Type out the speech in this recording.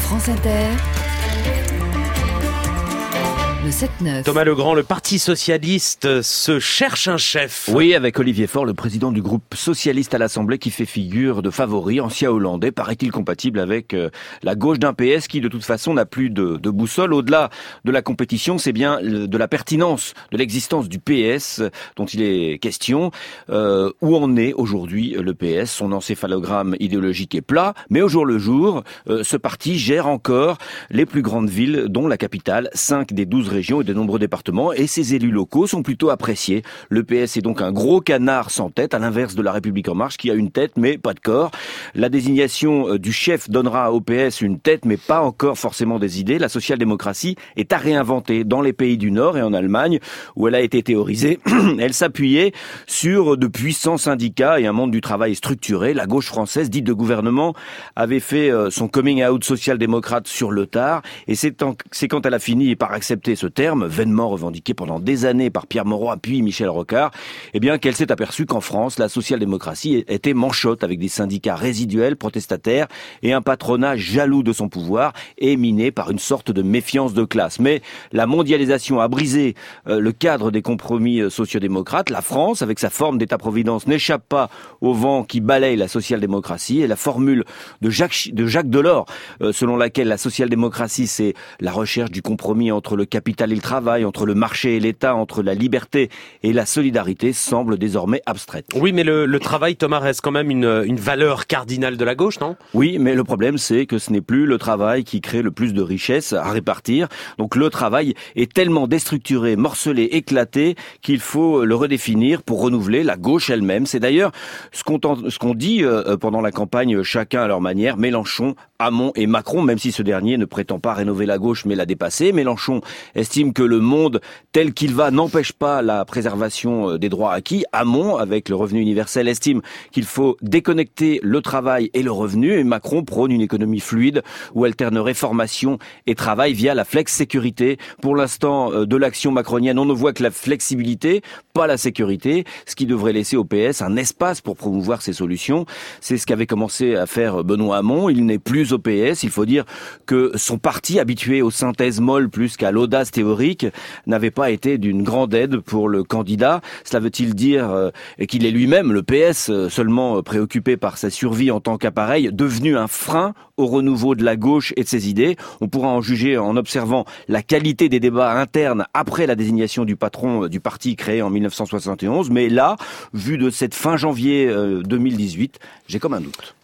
France Inter, le 7-9. Thomas Legrand, le Parti Socialiste se cherche un chef. Oui, avec Olivier Faure, le président du groupe socialiste à l'Assemblée qui fait figure de favori, ancien hollandais, paraît-il compatible avec la gauche d'un PS qui de toute façon n'a plus de boussole. Au-delà de la compétition, c'est bien de la pertinence de l'existence du PS dont il est question. Où en est aujourd'hui le PS? Son encéphalogramme idéologique est plat, mais au jour le jour, ce parti gère encore les plus grandes villes, dont la capitale, 5 des 12 régions et de nombreux départements, et ses élus locaux sont plutôt appréciés. Le PS est donc un gros canard sans tête, à l'inverse de la République en marche qui a une tête mais pas de corps. La désignation du chef donnera au PS une tête mais pas encore forcément des idées. La social-démocratie est à réinventer. Dans les pays du Nord et en Allemagne, où elle a été théorisée, elle s'appuyait sur de puissants syndicats et un monde du travail structuré. La gauche française, dite de gouvernement, avait fait son coming out social-démocrate sur le tard, et c'est quand elle a fini par accepter ce terme, vainement revendiqué pendant des années par Pierre Mauroy puis Michel Rocard, eh bien qu'elle s'est aperçue qu'en France, la social-démocratie était manchotte avec des syndicats résiduels, protestataires et un patronat jaloux de son pouvoir et miné par une sorte de méfiance de classe. Mais la mondialisation a brisé le cadre des compromis sociodémocrates. La France, avec sa forme d'État-providence, n'échappe pas au vent qui balaye la social-démocratie, et la formule de Jacques Delors, selon laquelle la social-démocratie, c'est la recherche du compromis entre le capital et le travail, entre le marché et l'État, entre la liberté et la solidarité, semble désormais abstraite. Oui, mais le travail, Thomas, reste quand même une valeur cardinale de la gauche, non? Oui, mais le problème, c'est que ce n'est plus le travail qui crée le plus de richesses à répartir. Donc le travail est tellement déstructuré, morcelé, éclaté, qu'il faut le redéfinir pour renouveler la gauche elle-même. C'est d'ailleurs ce qu'on dit pendant la campagne, chacun à leur manière, Mélenchon, Hamon et Macron, même si ce dernier ne prétend pas rénover la gauche mais la dépasser. Mélenchon estime que le monde tel qu'il va n'empêche pas la préservation des droits acquis. Hamon, avec le revenu universel, estime qu'il faut déconnecter le travail et le revenu, et Macron prône une économie fluide où alternerait formation et travail via la flex-sécurité. Pour l'instant, de l'action macronienne, on ne voit que la flexibilité, pas la sécurité, ce qui devrait laisser au PS un espace pour promouvoir ces solutions. C'est ce qu'avait commencé à faire Benoît Hamon. Il n'est plus au PS. Il faut dire que son parti, habitué aux synthèses molles plus qu'à l'audace théorique, n'avait pas été d'une grande aide pour le candidat. Cela veut-il dire qu'il est lui-même, le PS, seulement préoccupé par sa survie en tant qu'appareil, devenu un frein au renouveau de la gauche et de ses idées? On pourra en juger en observant la qualité des débats internes après la désignation du patron du parti créé en 1971. Mais là, vu de cette fin janvier 2018, j'ai comme un doute.